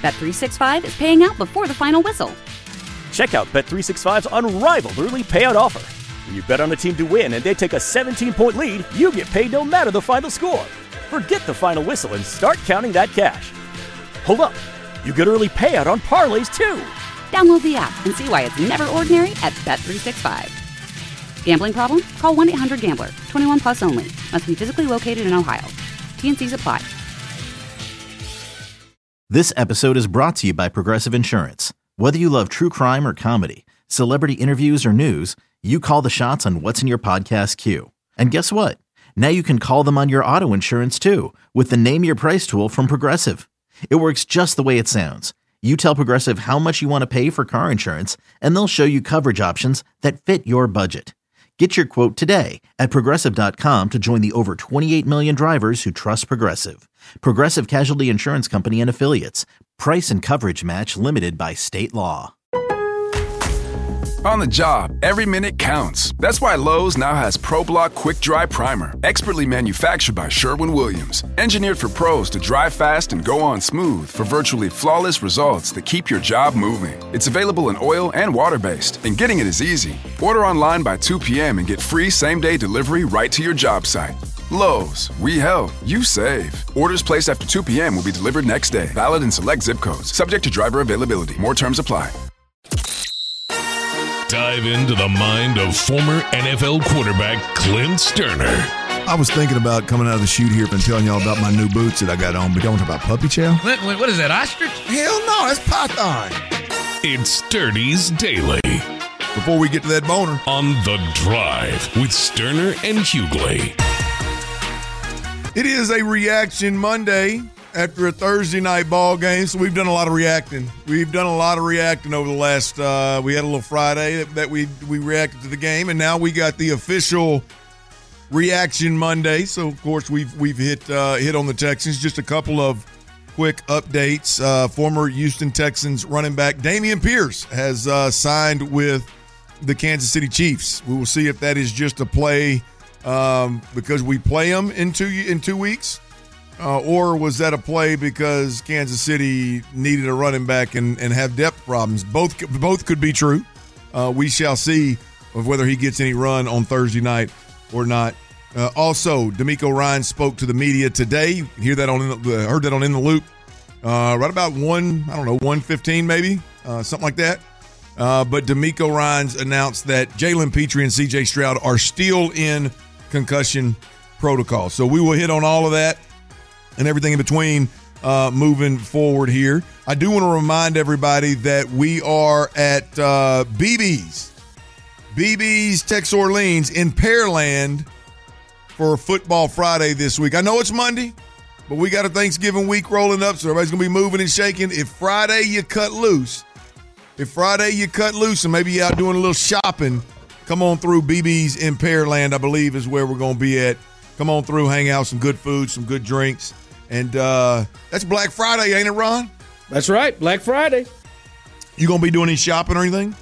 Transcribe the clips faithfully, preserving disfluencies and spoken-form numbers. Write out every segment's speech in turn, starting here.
Bet three sixty-five is paying out before the final whistle. Check out Bet three sixty-five's unrivaled early payout offer. When you bet on a team to win and they take a seventeen-point lead, you get paid no matter the final score. Forget the final whistle and start counting that cash. Hold up. You get early payout on parlays, too. Download the app and see why it's never ordinary at Bet three sixty-five. Gambling problem? Call one eight hundred gambler. twenty-one plus only. Must be physically located in Ohio. T N Cs apply. This episode is brought to you by Progressive Insurance. Whether you love true crime or comedy, celebrity interviews or news, you call the shots on what's in your podcast queue. And guess what? Now you can call them on your auto insurance too with the Name Your Price tool from Progressive. It works just the way it sounds. You tell Progressive how much you want to pay for car insurance, and they'll show you coverage options that fit your budget. Get your quote today at Progressive dot com to join the over twenty-eight million drivers who trust Progressive. Progressive Casualty Insurance Company and Affiliates. Price and coverage match limited by state law. On the job, every minute counts. That's why Lowe's now has ProBlock Quick Dry Primer, expertly manufactured by Sherwin-Williams. Engineered for pros to dry fast and go on smooth for virtually flawless results that keep your job moving. It's available in oil and water-based, and getting it is easy. Order online by two p.m. and get free same-day delivery right to your job site. Lowe's, we help, you save. Orders placed after two p.m. will be delivered next day. Valid in select zip codes. Subject to driver availability. More terms apply. Dive into the mind of former N F L quarterback Clint Sterner. I was thinking about coming out of the chute here and telling y'all about my new boots that I got on, but don't talk about puppy chow. Clint, what is that, ostrich? Hell no, that's python. It's Sturdy's Daily. Before we get to that boner. On The Drive with Sterner and Hughley. It is a reaction Monday after a Thursday night ball game, so we've done a lot of reacting. We've done a lot of reacting over the last, uh, we had a little Friday that, that we we reacted to the game, and now we got the official reaction Monday. So, of course, we've we've hit uh, hit on the Texans. Just a couple of quick updates. Uh, former Houston Texans running back Damian Pierce has uh, signed with the Kansas City Chiefs. We will see if that is just a play um, because we play them in two, in two weeks. Uh, or was that a play because Kansas City needed a running back and, and have depth problems? Both both could be true. Uh, we shall see of whether he gets any run on Thursday night or not. Uh, also, D'Amico Ryan spoke to the media today. You can hear that on uh, heard that on In the Loop. Uh, right about one, I don't know, one fifteen maybe, uh, something like that. Uh, but D'Amico Ryans announced that Jalen Petrie and C J Stroud are still in concussion protocol. So we will hit on all of that and everything in between uh, moving forward here. I do want to remind everybody that we are at uh, B B's. B B's Tex Orleans in Pearland for Football Friday this week. I know it's Monday, but we got a Thanksgiving week rolling up, so everybody's going to be moving and shaking. If Friday you cut loose, if Friday you cut loose and maybe you're out doing a little shopping, come on through B B's in Pearland, I believe is where we're going to be at. Come on through, hang out, some good food, some good drinks. And uh, that's Black Friday, ain't it, Ron? That's right, Black Friday. You going to be doing any shopping or anything?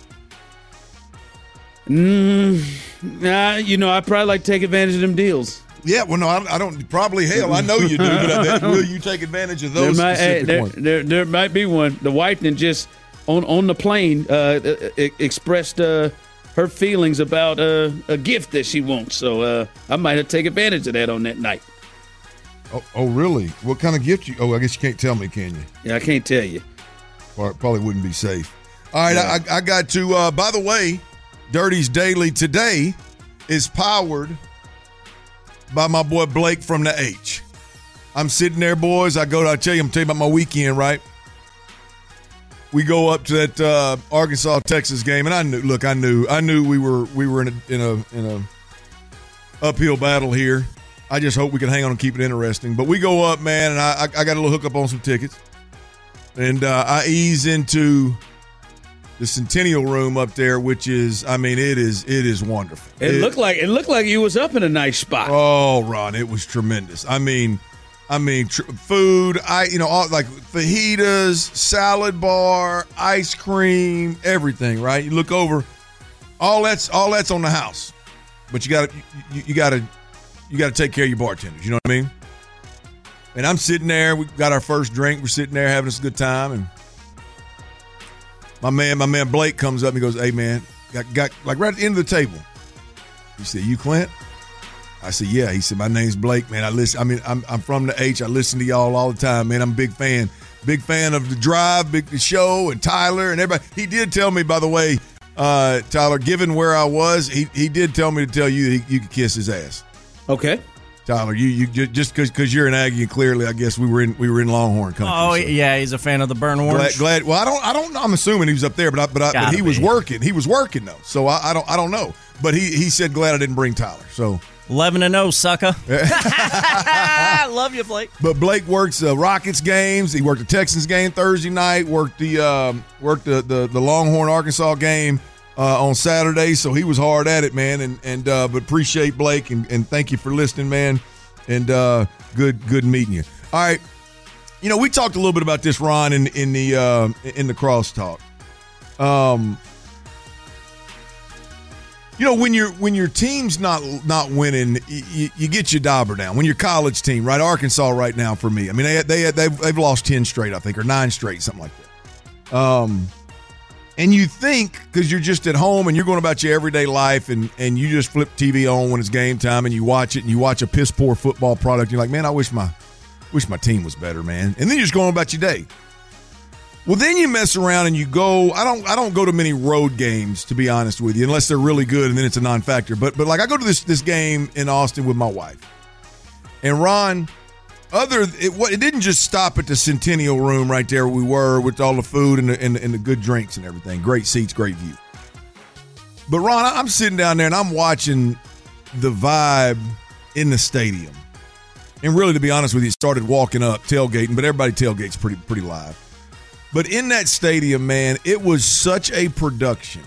Mm, nah, you know, I probably like to take advantage of them deals. Yeah, well, no, I, I don't. Probably, hell, I know you do, but I bet, will you take advantage of those there might, specific there, ones? there, there might be one. The wife then just, on, on the plane, uh, expressed uh, her feelings about uh, a gift that she wants. So uh, I might have to take advantage of that on that night. Oh, oh, really? What kind of gift you? Oh, I guess you can't tell me, can you? Yeah, I can't tell you. Or it probably wouldn't be safe. All right, Yeah. I, I got to. Uh, by the way, Dirty's Daily today is powered by my boy Blake from the H. I'm sitting there, boys. I go to. I tell you, I'm telling you about my weekend, right? We go up to that uh, Arkansas Texas game, and I knew. Look, I knew. I knew we were we were in a in a in a uphill battle here. I just hope we can hang on and keep it interesting. But we go up, man, and I, I got a little hookup on some tickets. And uh, I ease into the Centennial Room up there, which is, I mean, it is it is wonderful. It, it looked like it looked like you was up in a nice spot. Oh, Ron, it was tremendous. I mean, I mean, tr- food, I you know, all, like fajitas, salad bar, ice cream, everything. Right? You look over, all that's all that's on the house, but you got to you, you got to. You got to take care of your bartenders. You know what I mean? And I'm sitting there. We got our first drink. We're sitting there having us a good time. And my man, my man Blake comes up and he goes, "Hey, man, got, got like right at the end of the table." He said, "You Clint?" I said, "Yeah." He said, "My name's Blake, man. I listen. I mean, I'm I'm from the H. I listen to y'all all the time, man. I'm a big fan, big fan of the Drive, big the show, and Tyler and everybody." He did tell me, by the way, uh, Tyler, given where I was, he he did tell me to tell you that he, you could kiss his ass. Okay. Tyler, you you just because because you're an Aggie, and clearly, I guess we were in we were in Longhorn country. Oh so. yeah, he's a fan of the burn orange. Glad, glad. Well, I don't. I don't. I'm assuming he was up there, but I, but, I, but he be. was working. He was working though, so I, I don't. I don't know. But he he said glad I didn't bring Tyler. So eleven and zero, sucker. Love you, Blake. But Blake works uh, Rockets games. He worked the Texans game Thursday night. Worked the um, worked the, the the Longhorn Arkansas game uh, on Saturday. So he was hard at it, man. And and uh, but appreciate Blake and, and thank you for listening, man. And uh, good good meeting you. All right, you know we talked a little bit about this, Ron, in in the uh, in the crosstalk. Um, you know when your when your team's not not winning, you, you get your dauber down. When your college team, right? Arkansas right now for me. I mean they they they've, they've lost ten straight, I think, or nine straight, something like that. Um, and you think because you're just at home and you're going about your everyday life and, and you just flip T V on when it's game time and you watch it and you watch a piss poor football product. And you're like, man, I wish my wish my team was better, man. And then you're just going about your day. Well, then you mess around and you go. I don't. I don't go to many road games, to be honest with you, unless they're really good, and then it's a non-factor. But but like I go to this this game in Austin with my wife, and Ron. Other it, what, it didn't just stop at the Centennial Room right there where we were with all the food and the, and, the, and the good drinks and everything. Great seats, great view. But Ron, I'm sitting down there and I'm watching the vibe in the stadium. And really, to be honest with you, started walking up, tailgating, but everybody tailgates pretty pretty live. But in that stadium, man, it was such a production.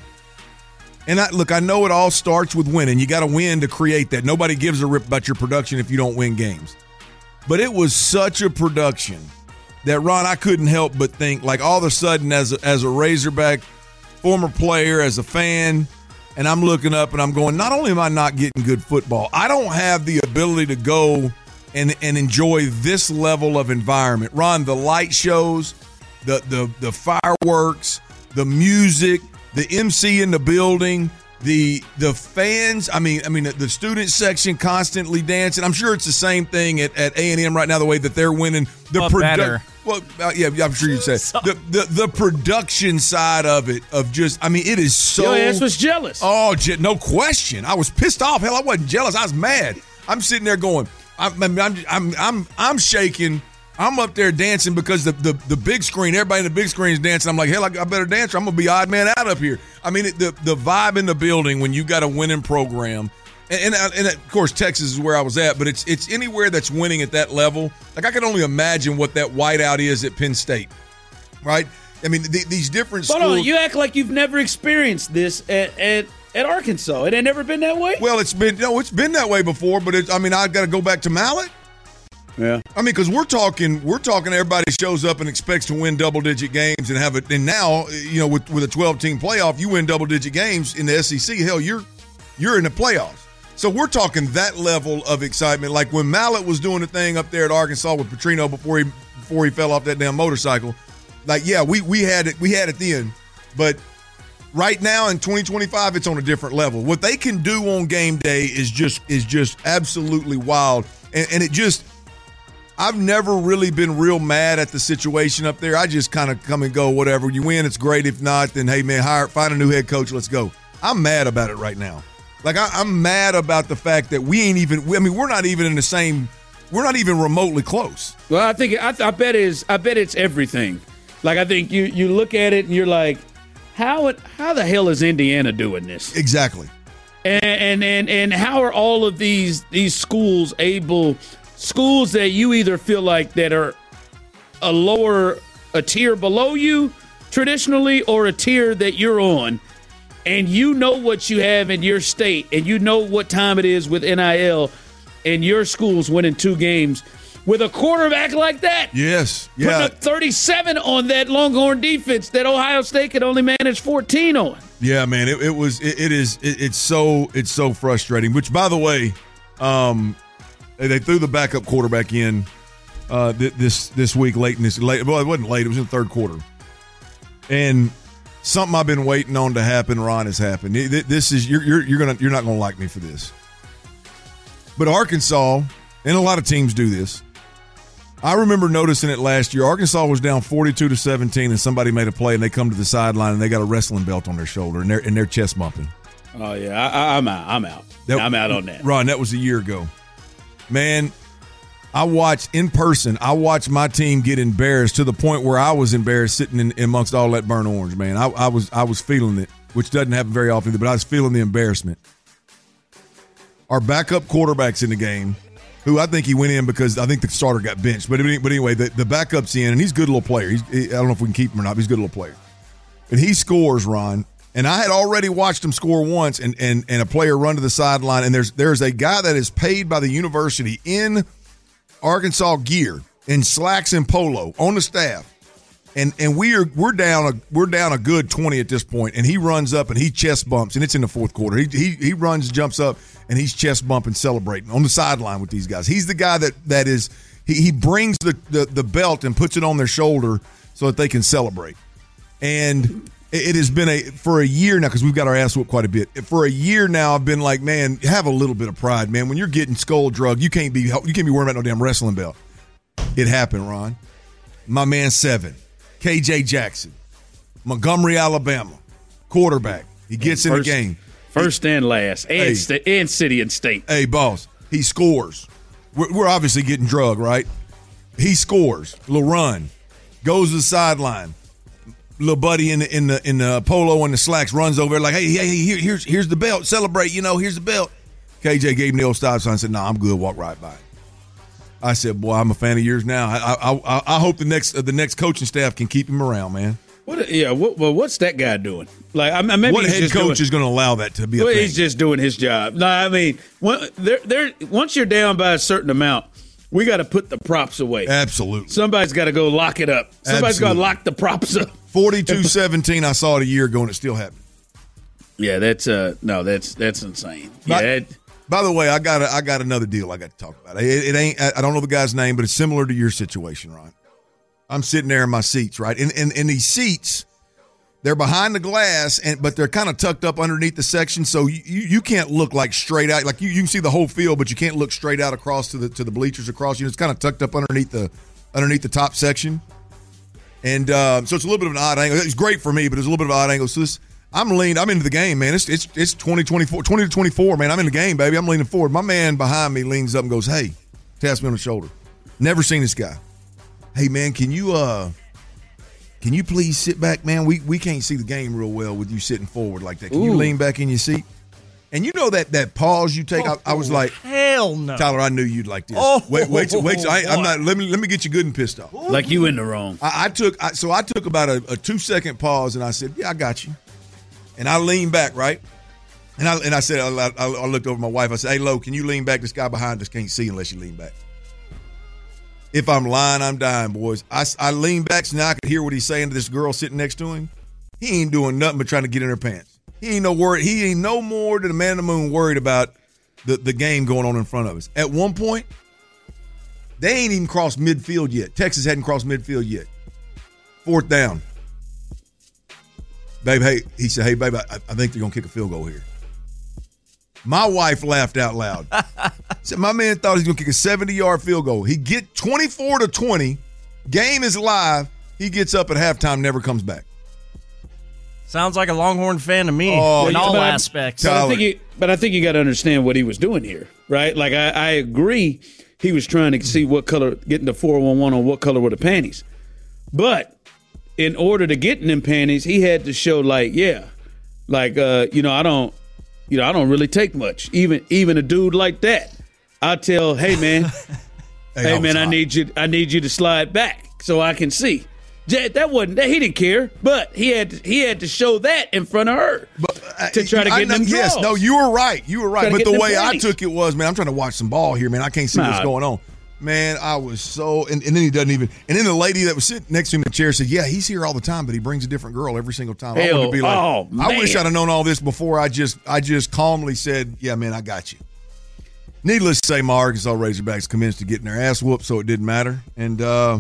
And I, look, I know it all starts with winning. You got to win to create that. Nobody gives a rip about your production if you don't win games. But it was such a production that, Ron, I couldn't help but think, like, all of a sudden, as a, as a Razorback, former player, as a fan, and I'm looking up and I'm going, not only am I not getting good football, I don't have the ability to go and, and enjoy this level of environment. Ron, the light shows, the, the, the fireworks, the music, the M C in the building, The the fans, I mean, I mean the student section constantly dancing. I'm sure it's the same thing at, at A and M right now, the way that they're winning. The well, produ- better. Well, uh, yeah, I'm sure you'd say the, the the production side of it, of just, I mean, it is so. Your ass was jealous. Oh, no question. I was pissed off. Hell, I wasn't jealous. I was mad. I'm sitting there going, I'm I'm I'm I'm, I'm shaking. I'm up there dancing because the, the, the big screen, everybody in the big screen is dancing. I'm like, hell, I, I better dance or I'm going to be odd man out up here. I mean, it, the the vibe in the building when you got a winning program, and, and, and of course, Texas is where I was at, but it's it's anywhere that's winning at that level. Like, I can only imagine what that whiteout is at Penn State, right? I mean, the, these different Hold schools. on, you act like you've never experienced this at, at at Arkansas. It ain't never been that way? Well, it's been, no, it's been that way before, but it's, I mean, I got to go back to Mallet. Yeah, I mean, because we're talking, we're talking. Everybody shows up and expects to win double-digit games and have it. And now, you know, with with a twelve-team playoff, you win double-digit games in the S E C. Hell, you're you're in the playoffs. So we're talking that level of excitement. Like when Mallet was doing the thing up there at Arkansas with Petrino before he before he fell off that damn motorcycle. Like, yeah, we we had it, we had it then, but right now in twenty twenty-five, it's on a different level. What they can do on game day is just is just absolutely wild, and, and it just. I've never really been real mad at the situation up there. I just kind of come and go, whatever. You win, it's great. If not, then, hey, man, hire, find a new head coach. Let's go. I'm mad about it right now. Like, I, I'm mad about the fact that we ain't even – I mean, we're not even in the same – we're not even remotely close. Well, I think I, I bet is I bet it's everything. Like, I think you you look at it and you're like, how it, how the hell is Indiana doing this? Exactly. And and and, and how are all of these these schools able – schools that you either feel like that are a lower, a tier below you traditionally, or a tier that you're on, and you know what you have in your state, and you know what time it is with N I L, and your school's winning two games with a quarterback like that. Yes. Yeah. Putting up thirty-seven on that Longhorn defense that Ohio State could only manage fourteen on. Yeah, man. It, it was, it, it is, it, it's so, it's so frustrating, which, by the way, um, they threw the backup quarterback in uh, th- this this week late in this late. Well, it wasn't late. It was in the third quarter, and something I've been waiting on to happen, Ron, has happened. This is you're you're you're gonna you're not gonna like me for this, but Arkansas and a lot of teams do this. I remember noticing it last year. Arkansas was down forty-two to seventeen, and somebody made a play, and they come to the sideline, and they got a wrestling belt on their shoulder, and they're and they're chest bumping. Oh yeah, I, I'm out. I'm out. That, I'm out on that. Ron, that was a year ago. Man, I watched in person. I watched my team get embarrassed to the point where I was embarrassed sitting in, amongst all that burnt orange. Man, I, I was I was feeling it, which doesn't happen very often, but I was feeling the embarrassment. Our backup quarterback's in the game, who I think he went in because I think the starter got benched. But but anyway, the, the backup's in, and he's a good little player. He's, he, I don't know if we can keep him or not, but he's a good little player. And he scores, Ron. And I had already watched him score once and, and, and a player run to the sideline. And there's there's a guy that is paid by the university in Arkansas gear, in slacks and polo, on the staff. And and we are we're down a we're down a good twenty at this point, and he runs up and he chest bumps, and it's in the fourth quarter. He he he runs, jumps up, and he's chest bumping, celebrating on the sideline with these guys. He's the guy that that is he, he brings the, the the belt and puts it on their shoulder so that they can celebrate. And it has been a for a year now, because we've got our ass whooped quite a bit. For a year now, I've been like, man, have a little bit of pride, man. When you're getting skull drug, you can't be you can't be worrying about no damn wrestling belt. It happened, Ron. My man Seven, K J Jackson, Montgomery, Alabama, quarterback. He gets first, in the game, first and last, and hey, sta- and city and state. Hey, boss, he scores. We're, we're obviously getting drug, right? He scores. Little run, goes to the sideline. Little buddy in the in the in the polo and the slacks runs over like, hey, hey, here, here's here's the belt. Celebrate, you know, here's the belt. K J gave him the old stop sign and said, "Nah, I'm good." Walk right by. I said, "Boy, I'm a fan of yours now. I I I, I hope the next uh, the next coaching staff can keep him around, man." What? Yeah. What? Well, what's that guy doing? Like, I mean, maybe what he's head just coach doing, is going to allow that to be a well, thing? He's just doing his job. No, I mean, when, they're, they're, once you're down by a certain amount, we got to put the props away. Absolutely. Somebody's got to go lock it up. Somebody's got to lock the props up. forty-two seventeen, I saw it a year ago, and it still happened. Yeah, that's uh, no, that's that's insane. By, yeah. It, by the way, I got a, I got another deal I got to talk about. It, it ain't I don't know the guy's name, but it's similar to your situation, Ron. I'm sitting there in my seats, right? And in, in, in these seats, they're behind the glass, and but they're kind of tucked up underneath the section, so you, you, you can't look like straight out. Like you, you can see the whole field, but you can't look straight out across to the to the bleachers across. You know, it's kind of tucked up underneath the underneath the top section. And uh, so it's a little bit of an odd angle. It's great for me, but it's a little bit of an odd angle. So this, I'm leaned. I'm into the game, man. It's it's it's twenty, twenty-four, twenty to twenty-four, man. I'm in the game, baby. I'm leaning forward. My man behind me leans up and goes, "Hey," taps me on the shoulder. Never seen this guy. Hey, man, can you uh, can you please sit back, man? We we can't see the game real well with you sitting forward like that. Can Ooh. you lean back in your seat? And you know that that pause you take. Oh, I, I was like, hell no, Tyler. I knew you'd like this. Oh, wait, wait, till, wait. Till, I, I'm not. Let me let me get you good and pissed off. Like you in the wrong. I, I took. I, so I took about a, a two second pause, and I said, "Yeah, I got you." And I leaned back, right? And I and I said, I, I, I looked over at my wife. I said, "Hey, Lo, can you lean back? This guy behind us can't see unless you lean back." If I'm lying, I'm dying, boys. I, I lean back so now I could hear what he's saying to this girl sitting next to him. He ain't doing nothing but trying to get in her pants. He ain't no worried. He ain't no more than a man in the moon worried about the, the game going on in front of us. At one point, they ain't even crossed midfield yet. Texas hadn't crossed midfield yet. Fourth down. Babe, hey, he said, hey, babe, I, I think they're going to kick a field goal here. My wife laughed out loud. Said, my man thought he was going to kick a seventy-yard field goal. He get twenty-four to twenty. Game is live. He gets up at halftime, never comes back. Sounds like a Longhorn fan to me oh, in all but aspects. But I think you, but I think you got to understand what he was doing here, right? Like I, I agree, he was trying to see what color, getting the four one one on what color were the panties. But in order to get in them panties, he had to show like, yeah, like uh, you know, I don't, you know, I don't really take much. Even even a dude like that, I tell, hey man, hey, hey man, I need you, I need you to slide back so I can see. That wasn't that he didn't care, but he had to, he had to show that in front of her but, uh, to try to get I, them draws. Yes, no, you were right. You were right. But the way panties. I took it was, man, I'm trying to watch some ball here, man. I can't see nah. what's going on. Man, I was so and, and then he doesn't even and then the lady that was sitting next to him in the chair said, yeah, he's here all the time, but he brings a different girl every single time. Hell, I want to be like, oh, I wish I'd have known all this before I just I just calmly said, yeah, man, I got you. needless to say, my Arkansas Razorbacks commenced to getting their ass whooped, so it didn't matter. And uh,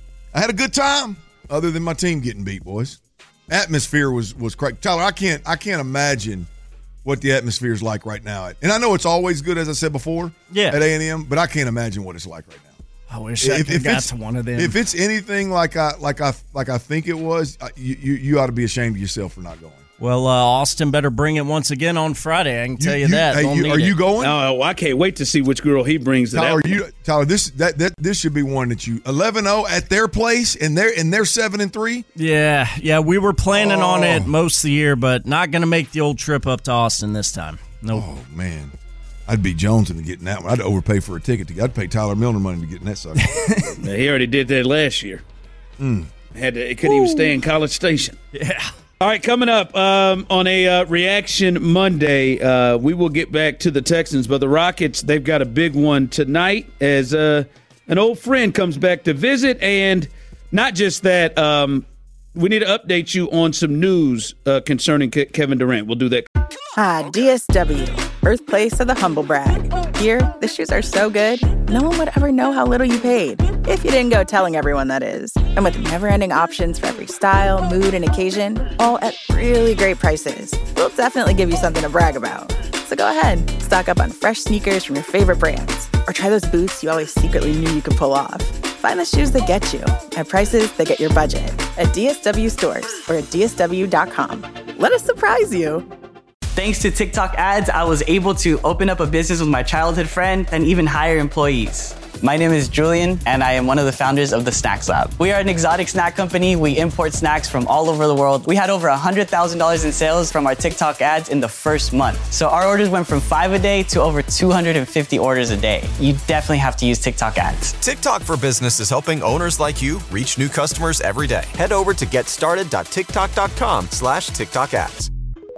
I had a good time, other than my team getting beat, boys. Atmosphere was was crazy. Tyler, I can't I can't imagine what the atmosphere is like right now. And I know it's always good, as I said before, yeah. at A and M, but I can't imagine what it's like right now. I wish I could got to one of them. If it's anything like I like I like I think it was, you you, you ought to be ashamed of yourself for not going. Well, uh, Austin better bring it once again on Friday. I can tell you, you, you that. Hey, you, are you going? Oh, I can't wait to see which girl he brings. To Tyler, that you, Tyler, this that, that this should be one that you eleven oh at their place, and they're and they're seven and three. Yeah, yeah, we were planning oh. on it most of the year, but not going to make the old trip up to Austin this time. No. Nope. Oh man, I'd be Jones into getting that one. I'd overpay for a ticket. To, I'd pay Tyler Milner money to get in that sucker. He already did that last year. Mm. Had to, it couldn't Ooh. even stay in College Station. Yeah. All right, coming up um, on a uh, Reaction Monday, uh, we will get back to the Texans, but the Rockets, they've got a big one tonight as uh, an old friend comes back to visit. And not just that, um, we need to update you on some news uh, concerning Ke- Kevin Durant. We'll do that. Ah, D S W, birthplace of the humble brag. Here, the shoes are so good, no one would ever know how little you paid. If you didn't go telling everyone, that is. And with never-ending options for every style, mood, and occasion, all at really great prices, we'll definitely give you something to brag about. So go ahead, stock up on fresh sneakers from your favorite brands, or try those boots you always secretly knew you could pull off. Find the shoes that get you at prices that get your budget at D S W stores or at D S W dot com. Let us surprise you. Thanks to TikTok ads, I was able to open up a business with my childhood friend and even hire employees. My name is Julian, and I am one of the founders of the Snacks Lab. We are an exotic snack company. We import snacks from all over the world. We had over one hundred thousand dollars in sales from our TikTok ads in the first month. So our orders went from five a day to over two hundred fifty orders a day. You definitely have to use TikTok ads. TikTok for Business is helping owners like you reach new customers every day. Head over to getstarted.tiktok.com slash TikTok ads.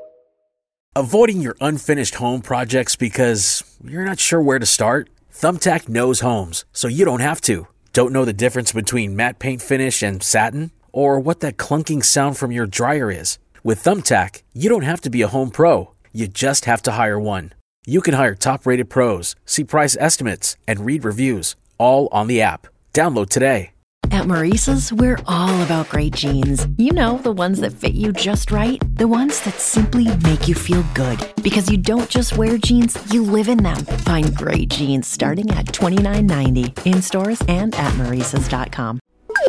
Avoiding your unfinished home projects because you're not sure where to start? Thumbtack knows homes, so you don't have to. Don't know the difference between matte paint finish and satin? Or what that clunking sound from your dryer is? With Thumbtack, you don't have to be a home pro. You just have to hire one. You can hire top-rated pros, see price estimates, and read reviews, all on the app. Download today. At Maurice's, we're all about great jeans. You know, the ones that fit you just right. The ones that simply make you feel good. Because you don't just wear jeans, you live in them. Find great jeans starting at twenty-nine ninety in stores and at maurices dot com.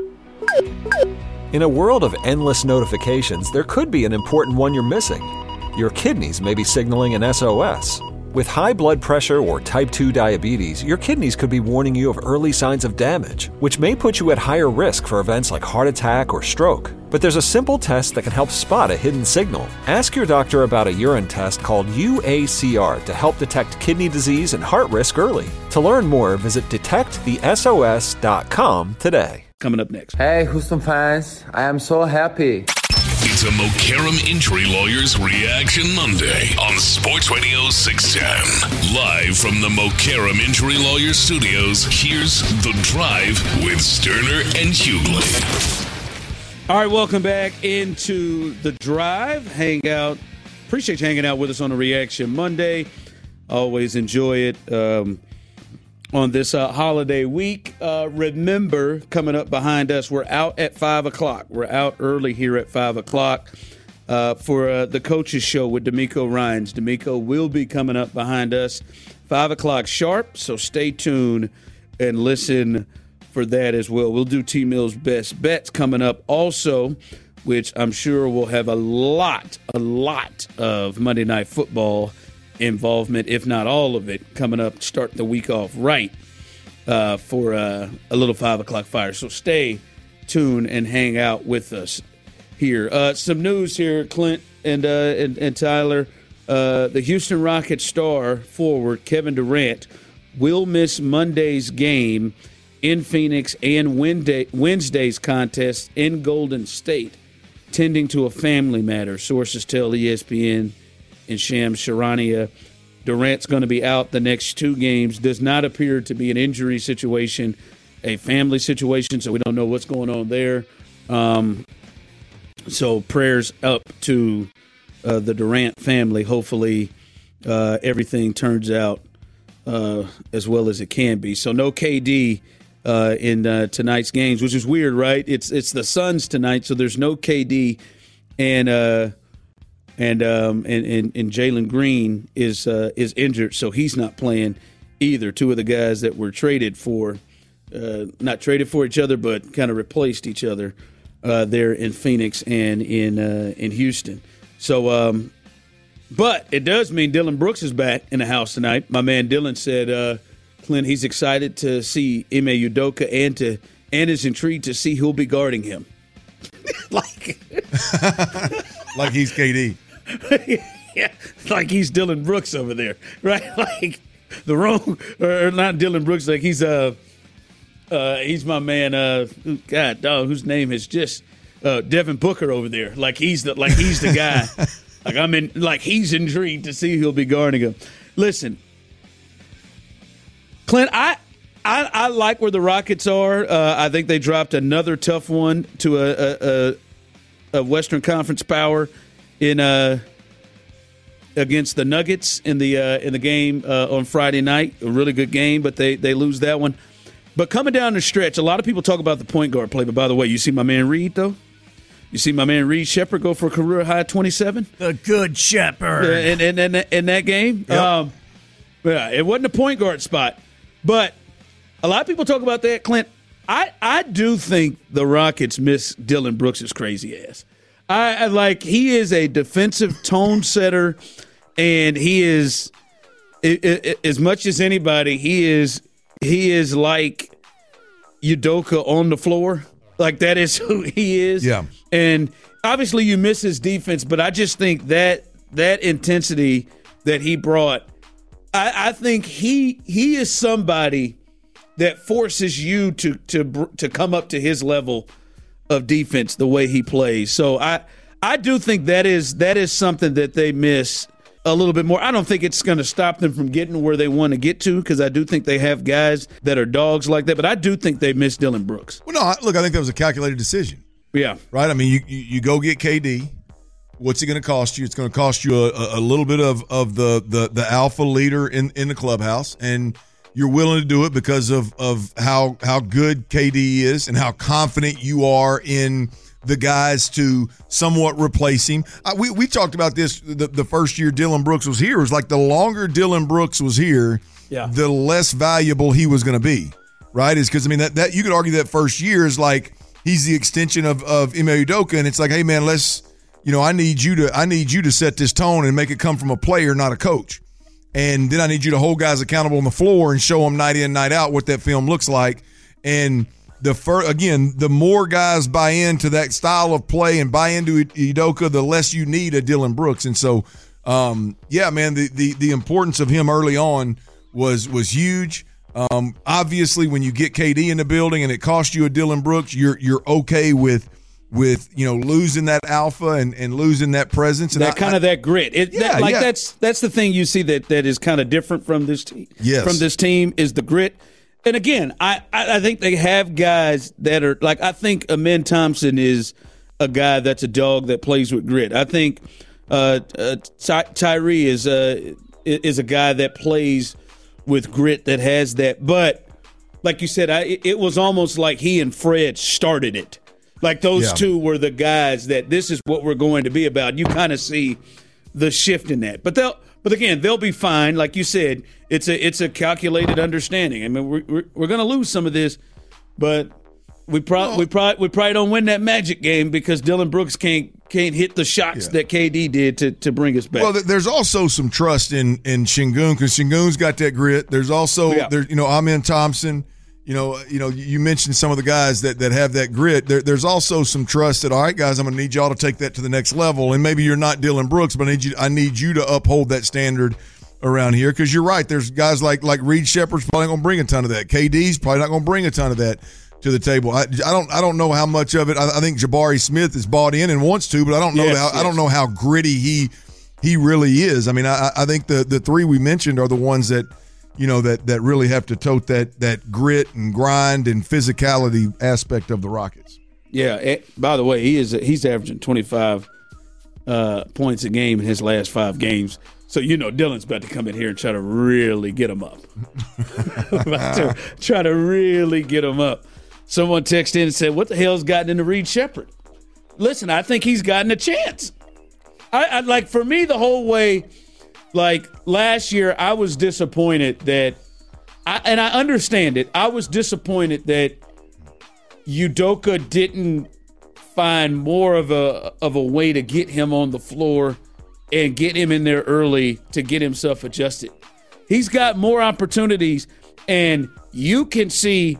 In a world of endless notifications, there could be an important one you're missing. Your kidneys may be signaling an S O S. With high blood pressure or type two diabetes, your kidneys could be warning you of early signs of damage, which may put you at higher risk for events like heart attack or stroke. But there's a simple test that can help spot a hidden signal. Ask your doctor about a urine test called U A C R to help detect kidney disease and heart risk early. To learn more, visit detect the S O S dot com today. Coming up next. Hey, Houston fans, I am so happy. It's a Mokaram Injury Lawyers Reaction Monday on Sports Radio six ten. Live from the Mokaram Injury Lawyers Studios, here's The Drive with Sterner and Hughley. All right, welcome back into The Drive. Hang out. Appreciate you hanging out with us on a Reaction Monday. Always enjoy it. Um, on this uh, holiday week. Uh, remember, coming up behind us, we're out at five o'clock. We're out early here at five o'clock uh, for uh, the Coaches Show with D'Amico Ryans. D'Amico will be coming up behind us five o'clock sharp, so stay tuned and listen for that as well. We'll do T-Mill's Best Bets coming up also, which I'm sure will have a lot, a lot of Monday Night Football involvement, if not all of it, coming up, starting the week off right uh, for uh, a little five o'clock fire. So stay tuned and hang out with us here. Uh, some news here, Clint and uh, and, and Tyler. Uh, the Houston Rockets star forward Kevin Durant will miss Monday's game in Phoenix and Wednesday's contest in Golden State, tending to a family matter. Sources tell E S P N and Shams Charania. Durant's going to be out the next two games. Does not appear to be an injury situation, a family situation, so we don't know what's going on there. Um, so prayers up to uh, the Durant family. Hopefully uh, everything turns out uh, as well as it can be. So no K D uh, in uh, tonight's games, which is weird, right? It's it's the Suns tonight, so there's no K D, and uh, and um, and and, and Jalen Green is uh, is injured, so he's not playing either. Two of the guys that were traded for, uh, not traded for each other, but kind of replaced each other uh, there in Phoenix and in uh, in Houston. So, um, but it does mean Dylan Brooks is back in the house tonight. My man Dylan said, uh, Clint, he's excited to see Ime Udoka and to and is intrigued to see who'll be guarding him. like, like he's K D. Yeah, like he's Dylan Brooks over there, right? Like the wrong, or not Dylan Brooks. Like he's uh, uh, he's my man. Uh, God, dog, whose name is just. Uh, Devin Booker over there, like he's the like he's the guy. like I'm in, like he's intrigued to see who'll be guarding him. Listen, Clint, I I, I like where the Rockets are. Uh, I think they dropped another tough one to a a, a, a Western Conference power in uh against the Nuggets in the uh, in the game uh, on Friday night. A really good game, but they they lose that one. But coming down the stretch, a lot of people talk about the point guard play. But by the way, you see my man Reed though. You see my man Reed Shepherd go for a career high twenty-seven? The good Shepherd. Uh, in, in, in, in that game. Yep. Um, yeah, it wasn't a point guard spot. But a lot of people talk about that, Clint. I, I do think the Rockets miss Dylan Brooks' crazy ass. I, I like he is a defensive tone setter, and he is it, it, as much as anybody, he is he is like Udoka on the floor. Like that is who he is. Yeah. And obviously you miss his defense, but I just think that that intensity that he brought, I, I think he he is somebody that forces you to to to come up to his level of defense the way he plays. So I I do think that is that is something that they miss a little bit more. I don't think it's going to stop them from getting where they want to get to because I do think they have guys that are dogs like that, but I do think they miss Dylan Brooks. Well, no, look, I think that was a calculated decision. Yeah. Right? I mean, you you, you go get K D. What's it going to cost you? It's going to cost you a, a little bit of, of the, the, the alpha leader in, in the clubhouse, and you're willing to do it because of, of how how good K D is and how confident you are in the guys to somewhat replace him. Uh, we we talked about this the, the first year Dylan Brooks was here. It was like the longer Dylan Brooks was here, yeah. the less valuable he was going to be, right? Is because, I mean, that, that you could argue that first year is like he's the extension of, of Ime Udoka, and it's like, hey, man, let's, you know, I need you to I need you to set this tone and make it come from a player, not a coach. And then I need you to hold guys accountable on the floor and show them night in, night out what that film looks like. And the fir- again, the more guys buy into that style of play and buy into Udoka, the less you need a Dylan Brooks. And so, um, yeah, man, the, the the importance of him early on was was huge. Um, obviously, when you get K D in the building and it costs you a Dylan Brooks, you're you're okay with with you know losing that alpha and, and losing that presence and that kind of that grit. It, yeah, that, like yeah. that's that's the thing you see that that is kind of different from this team. Yes. From this team is the grit. And again, I, I think they have guys that are like I think Amen Thompson is a guy that's a dog that plays with grit. I think uh, uh, Ty- Tyree is a is a guy that plays with grit that has that. But like you said, I, it was almost like he and Fred started it. Like those Yeah. two were the guys that this is what we're going to be about. You kind of see the shift in that, but they'll. But again, they'll be fine. Like you said, it's a it's a calculated understanding. I mean, we're we're, we're going to lose some of this, but we probably we probably we probably don't win that Magic game because Dylan Brooks can't can't hit the shots Yeah. that K D did to, to bring us back. Well, th- there's also some trust in in Şengün because Şengün's got that grit. There's also Yeah. there you know Amen Thompson. You know, you know, you mentioned some of the guys that, that have that grit. There, there's also some trust that, all right, guys, I'm going to need y'all to take that to the next level. And maybe you're not Dylan Brooks, but I need you. I need you to uphold that standard around here because you're right. There's guys like like Reed Shepherd's probably going to bring a ton of that. K D's probably not going to bring a ton of that to the table. I, I don't I don't know how much of it. I, I think Jabari Smith is bought in and wants to, but I don't know Yes, how yes. I don't know how gritty he he really is. I mean, I, I think the the three we mentioned are the ones that. You know, that, that really have to tote that that grit and grind and physicality aspect of the Rockets. yeah. It, by the way, he is he's averaging twenty-five uh, points a game in his last five games. So, you know, Dylan's about to come in here and try to really get him up. about to try to really get him up. Someone texted in and said, what the hell's gotten into Reed Sheppard? Listen, I think he's gotten a chance. I, I like, for me, the whole way, like, last year, I was disappointed that, I, and I understand it, I was disappointed that Udoka didn't find more of a of a way to get him on the floor and get him in there early to get himself adjusted. He's got more opportunities, and you can see,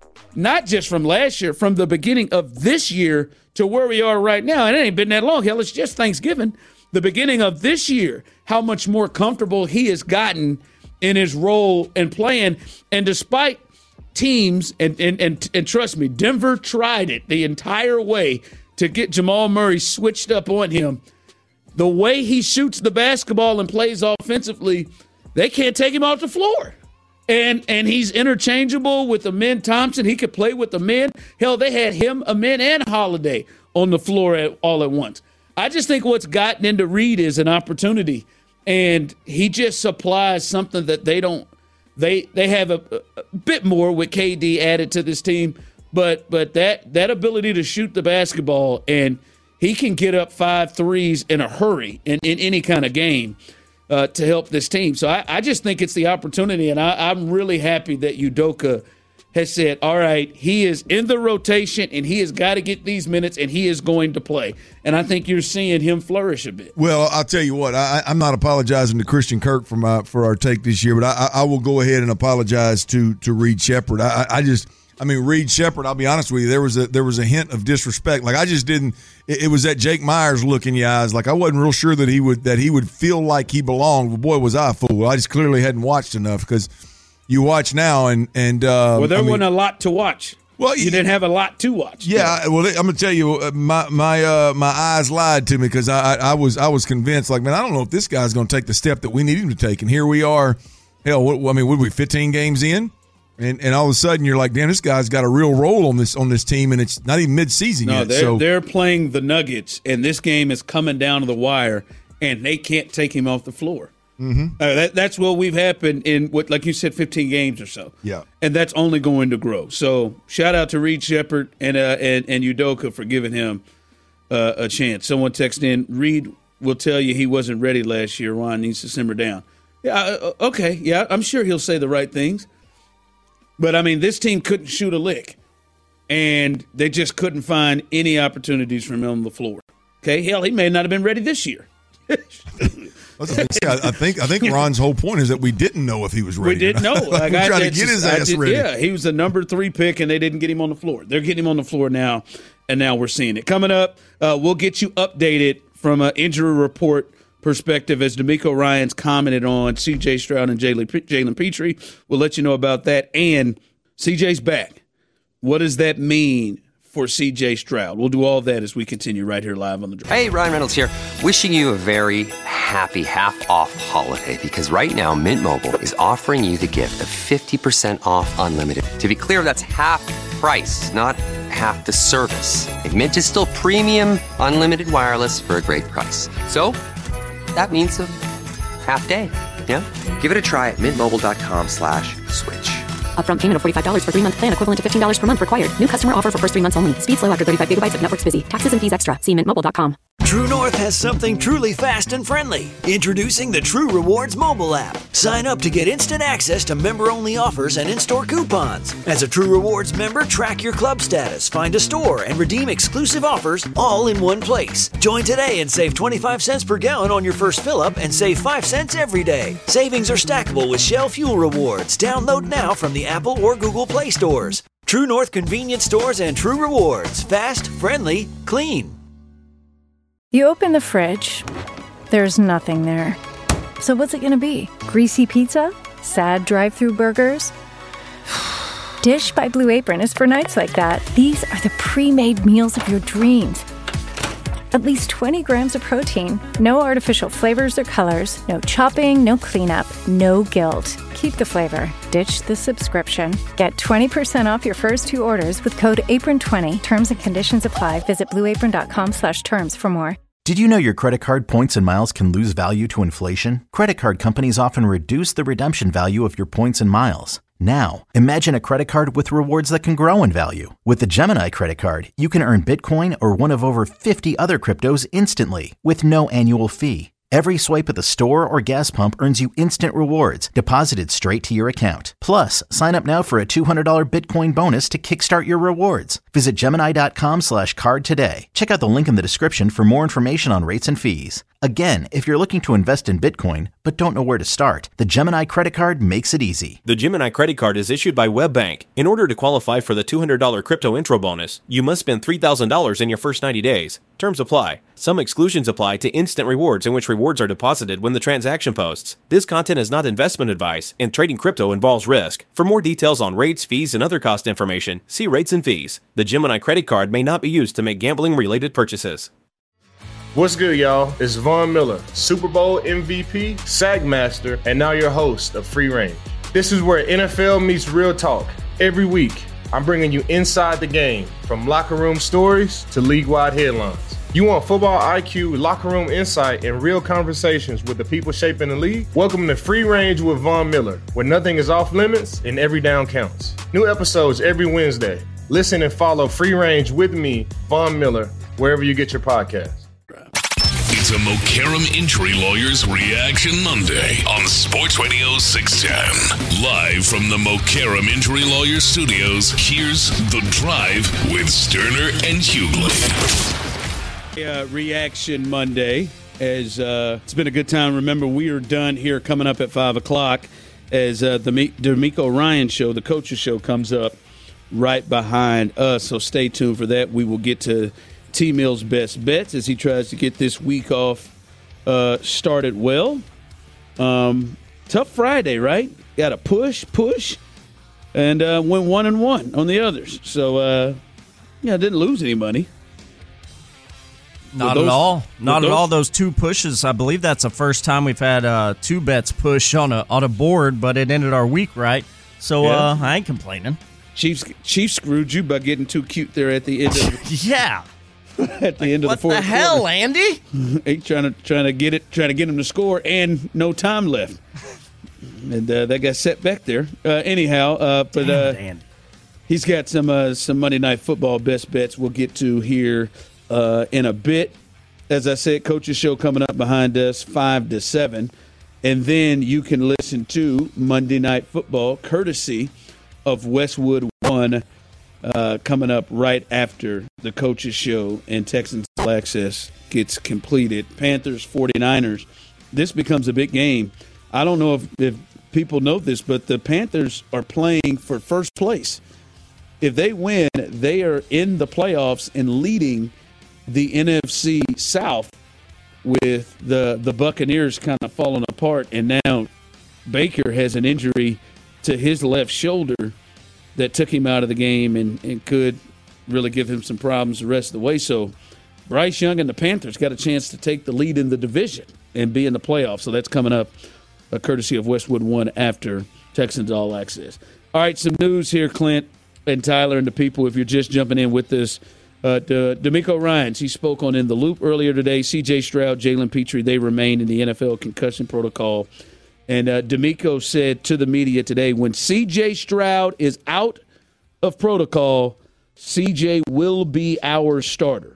not just from last year, from the beginning of this year to where we are right now, and it ain't been that long. Hell, it's just Thanksgiving. The beginning of this year, how much more comfortable he has gotten in his role and playing. And despite teams, and, and, and, and trust me, Denver tried it the entire way to get Jamal Murray switched up on him. The way he shoots the basketball and plays offensively, they can't take him off the floor. And and he's interchangeable with Amen Thompson. He could play with the men. Hell, they had him, Amen, and Holiday on the floor at, all at once. I just think what's gotten into Reed is an opportunity, and he just supplies something that they don't. They they have a, a bit more with K D added to this team, but but that that ability to shoot the basketball, and he can get up five threes in a hurry in, in any kind of game uh, to help this team. So I, I just think it's the opportunity, and I, I'm really happy that Udoka has said, all right, he is in the rotation, and he has got to get these minutes, and he is going to play. And I think you're seeing him flourish a bit. Well, I'll tell you what, I, I'm not apologizing to Christian Kirk for my for our take this year, but I, I will go ahead and apologize to to Reed Sheppard. I, I just – I mean, Reed Sheppard, I'll be honest with you, there was a there was a hint of disrespect. Like, I just didn't it, – it was that Jake Myers look in your eyes. Like, I wasn't real sure that he would that he would feel like he belonged. But, boy, was I a fool. I just clearly hadn't watched enough, because you watch now and – and uh, well, there I mean, wasn't a lot to watch. Well, you didn't have a lot to watch. Yeah, well, I'm gonna tell you, my my uh, my eyes lied to me, because I, I I was I was convinced, like, man, I don't know if this guy's gonna take the step that we need him to take, and here we are. Hell, what, I mean, what are we, fifteen games in, and and all of a sudden you're like, damn, this guy's got a real role on this on this team, and it's not even midseason no, yet. They're, so they're playing the Nuggets, and this game is coming down to the wire, and they can't take him off the floor. Mm-hmm. Uh, that, that's what we've happened in what, like you said, fifteen games or so. Yeah, and that's only going to grow. So shout out to Reed Sheppard and uh, and and Udoka for giving him uh, a chance. Someone texted in, Reed will tell you he wasn't ready last year. Ron needs to simmer down. Yeah, uh, okay, yeah, I'm sure he'll say the right things. But I mean, this team couldn't shoot a lick, and they just couldn't find any opportunities from him on the floor. Okay, hell, he may not have been ready this year. I think I think Ron's whole point is that we didn't know if he was ready. We didn't know. Like, we tried to get his ass did, ready. Yeah, he was the number three pick, and they didn't get him on the floor. They're getting him on the floor now, and now we're seeing it. Coming up, uh, we'll get you updated from an injury report perspective as D'Amico Ryans commented on C J Stroud and Jalen Petrie. We'll let you know about that. And C J's back. What does that mean for C J Stroud? We'll do all of that as we continue right here live on The Drive. Hey, Ryan Reynolds here. Wishing you a very happy half-off holiday, because right now Mint Mobile is offering you the gift of fifty percent off unlimited. To be clear, that's half price, not half the service. And Mint is still premium unlimited wireless for a great price. So that means a half day, yeah? Give it a try at mintmobile.com slash switch. Upfront payment of forty-five dollars for three-month plan, equivalent to fifteen dollars per month required. New customer offer for first three months only. Speed slow after thirty-five gigabytes if network's busy. Taxes and fees extra. See mint mobile dot com. True North has something truly fast and friendly. Introducing the True Rewards mobile app. Sign up to get instant access to member-only offers and in-store coupons. As a True Rewards member, track your club status, find a store, and redeem exclusive offers all in one place. Join today and save twenty-five cents per gallon on your first fill-up and save five cents every day. Savings are stackable with Shell Fuel Rewards. Download now from the Apple or Google Play stores. True North convenience stores and True Rewards. Fast, friendly, clean. You open the fridge, there's nothing there. So what's it going to be? Greasy pizza? Sad drive-thru burgers? Dish by Blue Apron is for nights like that. These are the pre-made meals of your dreams. At least twenty grams of protein, no artificial flavors or colors, no chopping, no cleanup, no guilt. Keep the flavor. Ditch the subscription. Get twenty percent off your first two orders with code apron twenty. Terms and conditions apply. Visit blueapron.com slash terms for more. Did you know your credit card points and miles can lose value to inflation? Credit card companies often reduce the redemption value of your points and miles. Now, imagine a credit card with rewards that can grow in value. With the Gemini credit card, you can earn Bitcoin or one of over fifty other cryptos instantly with no annual fee. Every swipe at the store or gas pump earns you instant rewards deposited straight to your account. Plus, sign up now for a two hundred dollars Bitcoin bonus to kickstart your rewards. Visit Gemini.com slash card today. Check out the link in the description for more information on rates and fees. Again, if you're looking to invest in Bitcoin but don't know where to start, the Gemini credit card makes it easy. The Gemini credit card is issued by WebBank. In order to qualify for the two hundred dollars crypto intro bonus, you must spend three thousand dollars in your first ninety days. Terms apply. Some exclusions apply to instant rewards, in which rewards are deposited when the transaction posts. This content is not investment advice, and trading crypto involves risk. For more details on rates, fees, and other cost information, see rates and fees. The Gemini credit card may not be used to make gambling-related purchases. What's good, y'all? It's Von Miller, Super Bowl M V P, Sack Master, and now your host of Free Range. This is where N F L meets real talk. Every week, I'm bringing you inside the game, from locker room stories to league-wide headlines. You want football I Q, locker room insight, and real conversations with the people shaping the league? Welcome to Free Range with Von Miller, where nothing is off limits and every down counts. New episodes every Wednesday. Listen and follow Free Range with me, Von Miller, wherever you get your podcasts. It's a Mokaram Injury Lawyers Reaction Monday on Sports Radio six ten. Live from the Mokaram Injury Lawyers Studios, here's The Drive with Sterner and Hughley. Uh, Reaction Monday, as uh, it's been a good time. Remember, we are done here coming up at five o'clock as uh, the D'Amico Ryan Show, the Coaches Show, comes up right behind us. So stay tuned for that. We will get to T-Mill's best bets as he tries to get this week off uh, started well. Um, tough Friday, right? Got to push, push, and uh, went one and one on the others. So, uh, yeah, didn't lose any money. Not those, at all. Not those? at all. Those two pushes, I believe that's the first time we've had uh, two bets push on a on a board, but it ended our week right. So yeah. uh, I ain't complaining. Chiefs, Chiefs screwed you by getting too cute there at the end of the, yeah. At the end of what the fourth the hell, quarter. Andy? Ain't trying to trying to get it, trying to get him to score, and no time left, and uh, that got set back there. Uh, anyhow, uh, but uh, Andy. he's got some uh, some Monday Night Football best bets we'll get to here uh, in a bit. As I said, Coach's Show coming up behind us, five to seven, and then you can listen to Monday Night Football courtesy of Westwood One. Uh, coming up right after the Coaches Show and Texans All Access gets completed. Panthers, 49ers. This becomes a big game. I don't know if, if people know this, but the Panthers are playing for first place. If they win, they are in the playoffs and leading the N F C South, with the, the Buccaneers kind of falling apart. And now Baker has an injury to his left shoulder that took him out of the game and, and could really give him some problems the rest of the way. So Bryce Young and the Panthers got a chance to take the lead in the division and be in the playoffs. So that's coming up, a courtesy of Westwood One after Texans All Access. All right, some news here, Clint and Tyler and the people, if you're just jumping in with this. Uh, D- D'Amico Ryans, he spoke on In the Loop earlier today. C J Stroud, Jalen Petrie, they remain in the N F L concussion protocol. And uh, D'Amico said to the media today, when C J Stroud is out of protocol, C J will be our starter.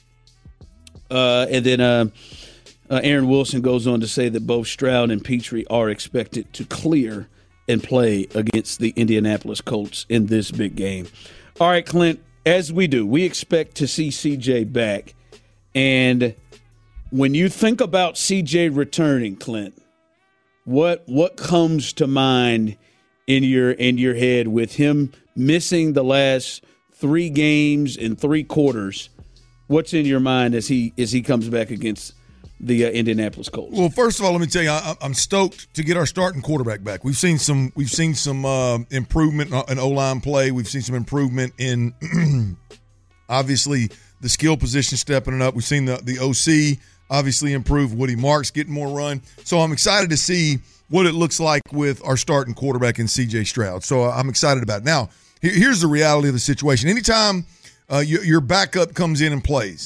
Uh, and then uh, uh, Aaron Wilson goes on to say that both Stroud and Petrie are expected to clear and play against the Indianapolis Colts in this big game. All right, Clint, as we do, we expect to see C J back. And when you think about C J returning, Clint, What what comes to mind in your in your head with him missing the last three games in three quarters? What's in your mind as he as he comes back against the uh, Indianapolis Colts? Well, first of all, let me tell you, I, I'm stoked to get our starting quarterback back. We've seen some we've seen some uh, improvement in O-line play. We've seen some improvement in obviously the skill position stepping it up. We've seen the the O C obviously improve. Woody Marks getting more run. So I'm excited to see what it looks like with our starting quarterback in C J Stroud. So I'm excited about it. Now, here's the reality of the situation. Anytime uh, your, your backup comes in and plays,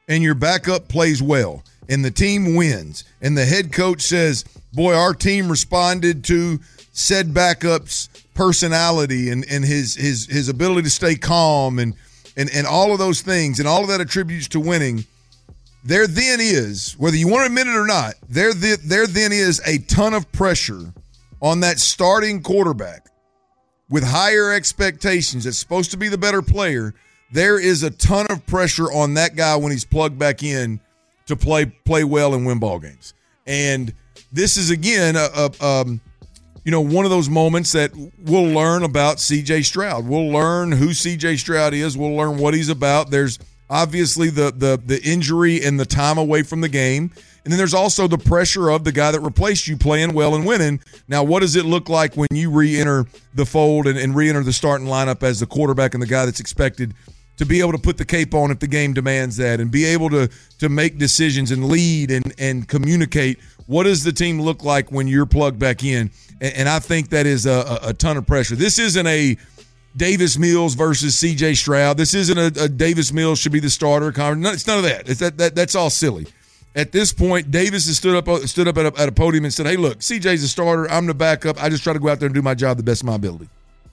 and your backup plays well and the team wins and the head coach says, boy, our team responded to said backup's personality and, and his his his ability to stay calm and, and, and all of those things and all of that attributes to winning, there then is, whether you want to admit it or not, there, there then is a ton of pressure on that starting quarterback with higher expectations that's supposed to be the better player. There is a ton of pressure on that guy when he's plugged back in to play play well and win ball games. And this is, again, a, a, um, you know, one of those moments that we'll learn about C J Stroud. We'll learn who C J Stroud is. We'll learn what he's about. There's obviously the the the injury and the time away from the game. And then there's also the pressure of the guy that replaced you playing well and winning. Now, what does it look like when you re-enter the fold and, and re-enter the starting lineup as the quarterback and the guy that's expected to be able to put the cape on if the game demands that and be able to to make decisions and lead and, and communicate? What does the team look like when you're plugged back in? And, and I think that is a, a ton of pressure. This isn't a Davis Mills versus C J Stroud. This isn't a, a Davis Mills should be the starter. No, it's none of that. It's that, that. That's all silly. At this point, Davis has stood up stood up at a, at a podium and said, hey, look, C J's the starter. I'm the backup. I just try to go out there and do my job the best of my ability.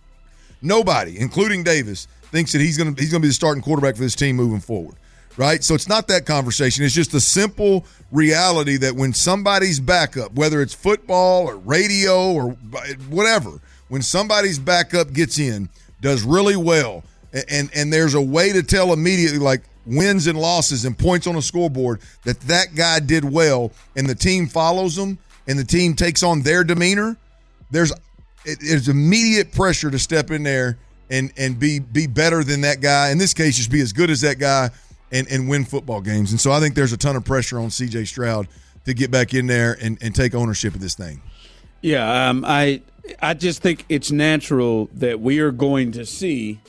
Nobody, including Davis, thinks that he's going to he's going to be the starting quarterback for this team moving forward, right? So it's not that conversation. It's just a simple reality that when somebody's backup, whether it's football or radio or whatever, when somebody's backup gets in, does really well, and, and, and there's a way to tell immediately, like wins and losses and points on a scoreboard, that that guy did well, and the team follows them, and the team takes on their demeanor, there's it, there's immediate pressure to step in there and and be be better than that guy. In this case, just be as good as that guy and, and win football games. And so I think there's a ton of pressure on C J Stroud to get back in there and, and take ownership of this thing. Yeah, um, I I just think it's natural that we are going to see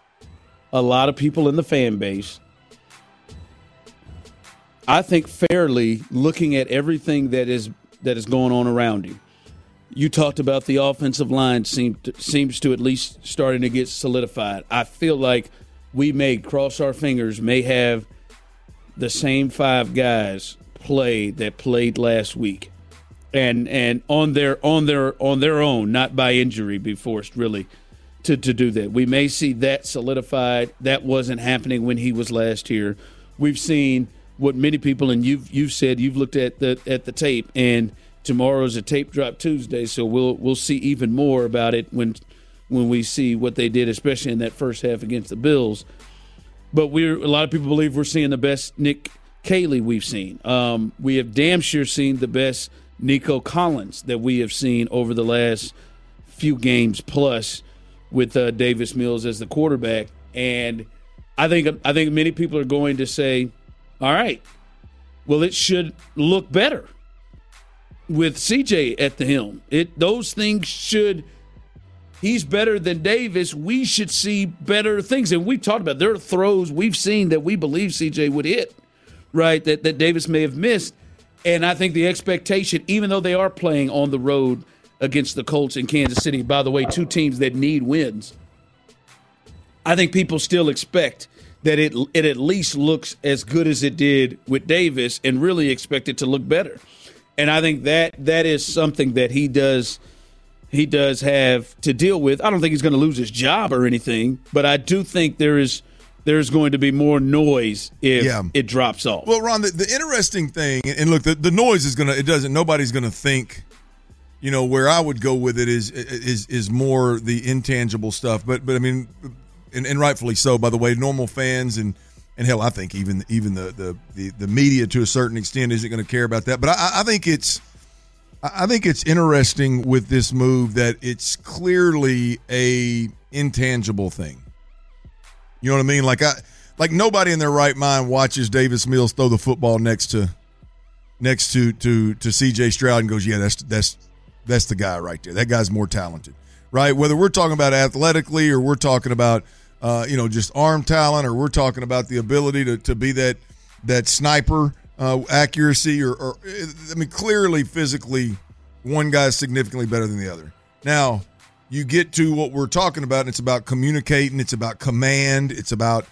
a lot of people in the fan base, I think fairly, looking at everything that is that is going on around you. You talked about the offensive line seem to, seems to at least starting to get solidified. I feel like we may, cross our fingers, may have the same five guys play that played last week, and and on their on their on their own, not by injury, be forced really to to do that. We may see that solidified. That wasn't happening when he was last here. We've seen what many people, and you've you've said you've looked at the at the tape, and tomorrow's a tape drop Tuesday, so we'll we'll see even more about it when when we see what they did, especially in that first half against the Bills. But we're a lot of people believe we're seeing the best Nick Caley we've seen. Um, we have damn sure seen the best Nico Collins that we have seen over the last few games plus, with uh, Davis Mills as the quarterback. And I think I think many people are going to say, all right, well, it should look better with C J at the helm. It those things should – he's better than Davis. We should see better things. And we've talked about there are throws we've seen that we believe C J would hit, right, that, that Davis may have missed. And I think the expectation, even though they are playing on the road against the Colts in Kansas City, by the way, two teams that need wins, I think people still expect that it it at least looks as good as it did with Davis, and really expect it to look better. And I think that that is something that he does he does have to deal with. I don't think he's going to lose his job or anything, but I do think there is there's going to be more noise if yeah. it drops off. Well, Ron, the, the interesting thing, and look, the, the noise is going to – it doesn't – nobody's going to think – you know, where I would go with it is is is more the intangible stuff. But, but I mean, and, and rightfully so, by the way, normal fans and, and hell, I think even even the, the, the, the media to a certain extent isn't going to care about that. But I, I think it's I think it's interesting with this move that it's clearly a intangible thing. You know what I mean? Like I like nobody in their right mind watches Davis Mills throw the football next to next to to to C J Stroud and goes, yeah, that's that's that's the guy right there. That guy's more talented, right? Whether we're talking about athletically or we're talking about uh, you know, just arm talent, or we're talking about the ability to to be that that sniper uh, accuracy, or, or I mean, clearly physically, one guy is significantly better than the other. Now, you get to what we're talking about, and it's about communicating, it's about command, it's about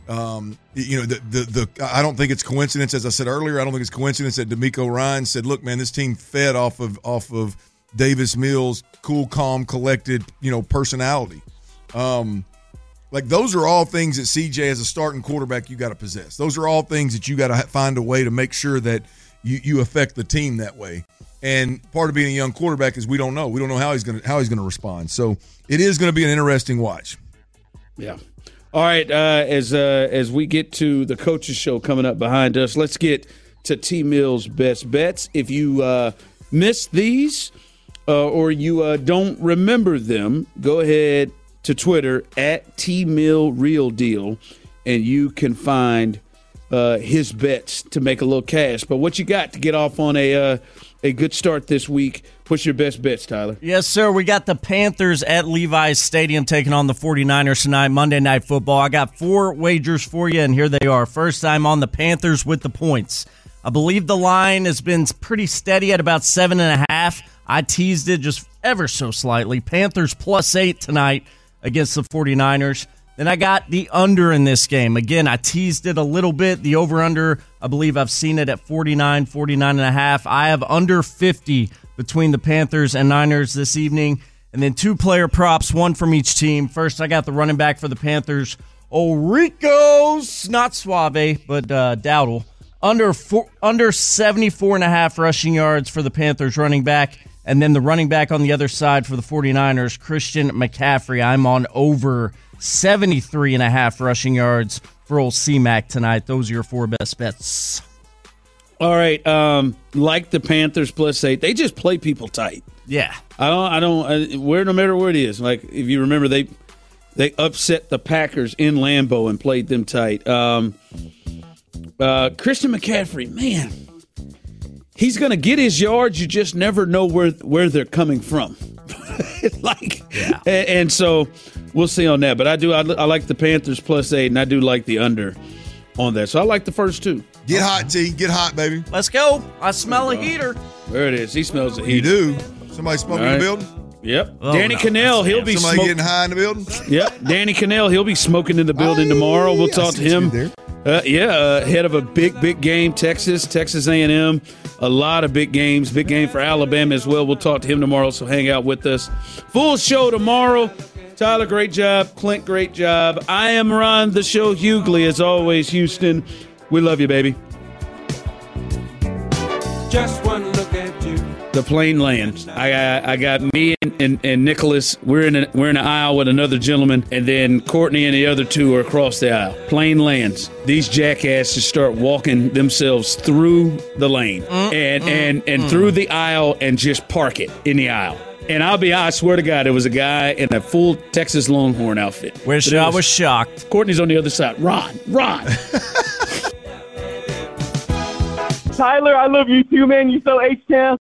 Um, you know, the, the the I don't think it's coincidence, as I said earlier. I don't think it's coincidence that D'Amico Ryan said, "Look, man, this team fed off of off of Davis Mills' cool, calm, collected, you know, personality." Um, like those are all things that C J, as a starting quarterback, you got to possess. Those are all things that you got to find a way to make sure that you you affect the team that way. And part of being a young quarterback is we don't know. We don't know how he's gonna how he's gonna respond. So it is going to be an interesting watch. Yeah. All right, uh, as uh, as we get to the coaches show coming up behind us, let's get to T Mill's best bets. If you uh, missed these uh, or you uh, don't remember them, go ahead to Twitter at T Mill Real Deal, and you can find uh, his bets to make a little cash. But what you got to get off on a uh, a good start this week? What's your best bets, Tyler? Yes, sir. We got the Panthers at Levi's Stadium taking on the 49ers tonight, Monday Night Football. I got four wagers for you, and here they are. First, I'm on the Panthers with the points. I believe the line has been pretty steady at about seven and a half. I teased it just ever so slightly. Panthers plus eight tonight against the 49ers. Then I got the under in this game. Again, I teased it a little bit. The over-under, I believe I've seen it at forty-nine, forty-nine and a half. I have under fifty between the Panthers and Niners this evening. And then two player props, one from each team. First, I got the running back for the Panthers, Oricos, not Suave, but uh, Dowdle. Under four, under seventy-four and a half rushing yards for the Panthers running back. And then the running back on the other side for the 49ers, Christian McCaffrey. I'm on over seventy-three and a half rushing yards for old C-Mac tonight. Those are your four best bets. All right, um, like the Panthers plus eight, they just play people tight. Yeah, I don't, I don't, I, where no matter where it is. Like if you remember, they they upset the Packers in Lambeau and played them tight. Um, uh, Christian McCaffrey, man, he's going to get his yards. You just never know where where they're coming from. like, yeah. and, and so we'll see on that. But I do, I, I like the Panthers plus eight, and I do like the under on that. So I like the first two. Get hot, T. Get hot, baby. Let's go. I smell a heater. There it is. He smells a heater. You do. Somebody smoking right. in the building? Yep. Oh, Danny no, Cannell, he'll be Somebody smoking. getting high in the building? Yep. Danny Cannell, he'll be smoking in the building Aye, tomorrow. We'll talk to him. Uh, yeah, uh, head of a big, big game, Texas, Texas A and M. A lot of big games. Big game for Alabama as well. We'll talk to him tomorrow, so hang out with us. Full show tomorrow. Tyler, great job. Clint, great job. I am Ron, the show Hughley. As always, Houston, we love you, baby. Just one look at you. The plane lands. I got, I got me and, and, and Nicholas. We're in a, we're in an aisle with another gentleman, and then Courtney and the other two are across the aisle. Plane lands. These jackasses start walking themselves through the lane mm, and mm, and and mm. through the aisle and just park it in the aisle. And I'll be, I swear to God, it was a guy in a full Texas Longhorn outfit. Which I was, was shocked. Courtney's on the other side. Ron, Ron. Tyler, I love you too, man. You so H-Town.